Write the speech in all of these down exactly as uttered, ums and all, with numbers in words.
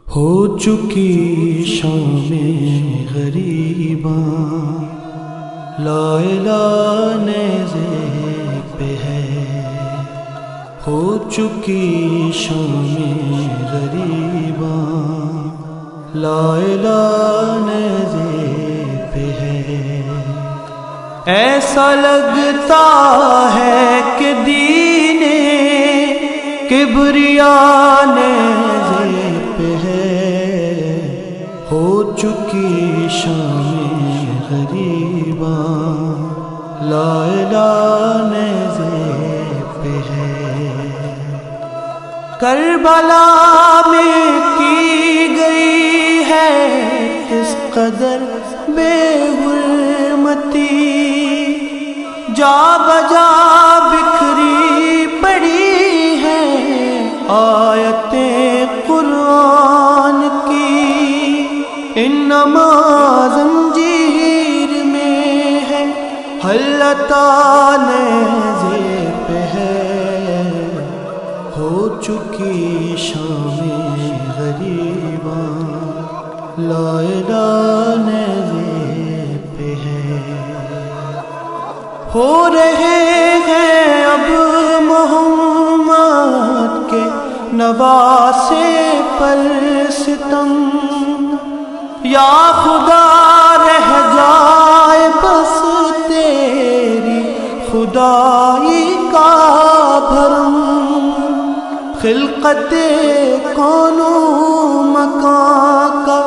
ہو چکی شام غریباں، لا الہ نیزے پہ ہے۔ ہو چکی شام غریباں، لا الہ نیزے پہ ہے۔ ایسا لگتا ہے کہ دین کبریاء نیزے پہ ہے۔ ہو چکی شام غریباں، لا الہ نیزے پہ ہے۔ کربلا میں کی گئی ہے کس قدر بے حرمتی، جا بجا بکھری پڑی ہے آیتیں قرآن کی۔ انما زنجیر میں ہے حلتا نیزے پہ ہے۔ ہو چکی شام غریباں، لا الہ نیزے پہ ہے۔ ہو رہے ہیں اب محمد کے نواسے پر ستم، یا خدا رہ جائے بس تیری خدائی کا بھرم۔ خلقت کون و مکان کا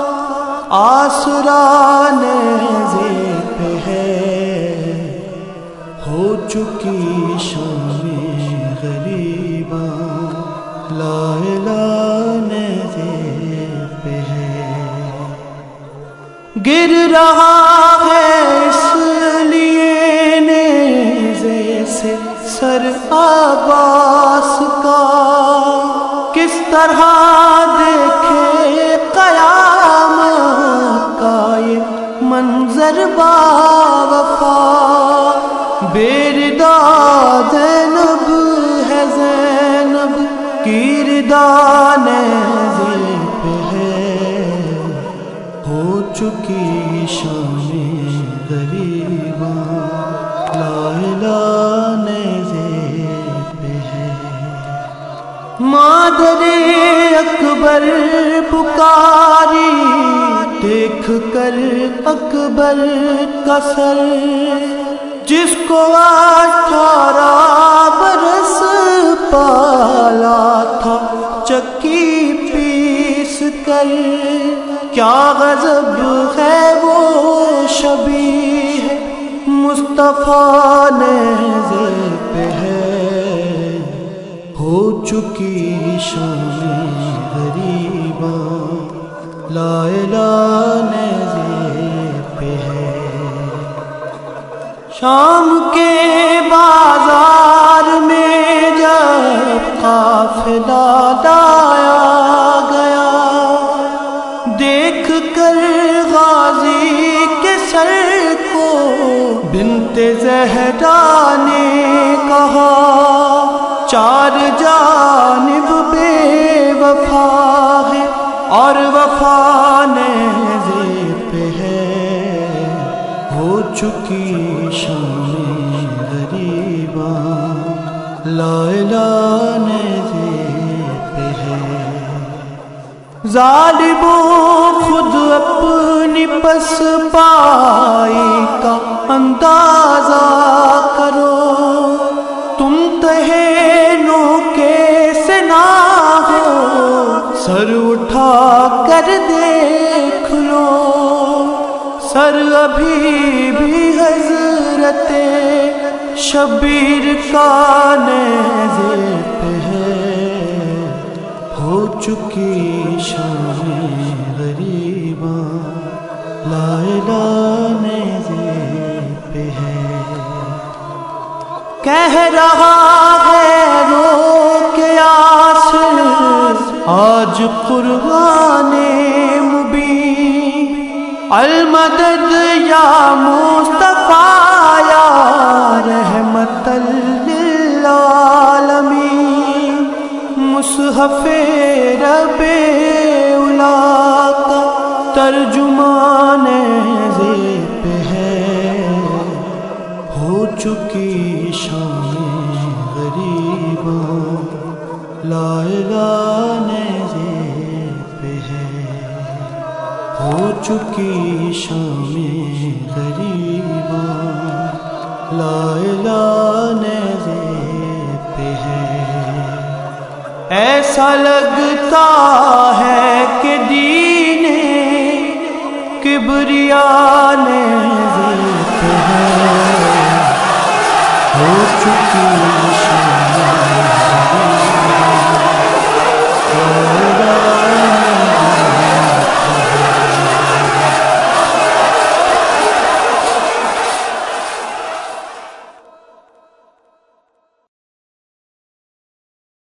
آسرا نیزے پہ ہے۔ ہو چکی شام غریباں، لا الہ نیزے پہ ہے۔ گر رہا ہے اس لیے نیزے سے سر عباس کا، کس طرح دیکھے قیامت کا یہ منظر با وفا۔ بیردا زینب ہے زینب کی ردا نیزے پہ ہے۔ ہو چکی شام غریباں، لا الہ نیزے پہ ہے۔ مادر اکبر پکاری دیکھ کر اکبر کا سر، جس کو اٹھارہ برس پالا تھا چکی پیس کر۔ کیا غضب ہے وہ شبیہ مصطفیٰ نیزے پہ ہے۔ ہو چکی شام غریباں، لا الہ نیزے پہ ہے۔ شام کے بازار میں جب قافلہ لایا گیا، دیکھ کر غازی کے سر کو بنت زہرا نے کہا، چار جانب بے وفا ہے اور وفا نیزے پہ ہے۔ ہو چکی شام غریباں، لا الہ نیزے پہ ہے۔ ظالموں خود اپنی پس پائی کا اندازہ کرو، تم تہے نوکے سے نہ ہو سر اٹھا کر دیکھ لو۔ سر ابھی بھی حضرت شبیر کا نیزے پہ ہے۔ ہو چکی شام غریباں، لا الہ نیزے پہ ہے۔ کہہ رہا ہے رو کے یاسر آج قرآن مبین، المدد یا مصطفیٰ یا رحمت للعالمین۔ مصحف رب اولا ترجمان زیر پہ ہے، ہو چکی شان غریباں لا اعلان زیر پہ ہے، ہو چکی شان غریباں لا اعلان زیر پہ ہے۔ ایسا لگتا ہے کہ دین کبریاء نے زیر پہ ہے، ہو چکی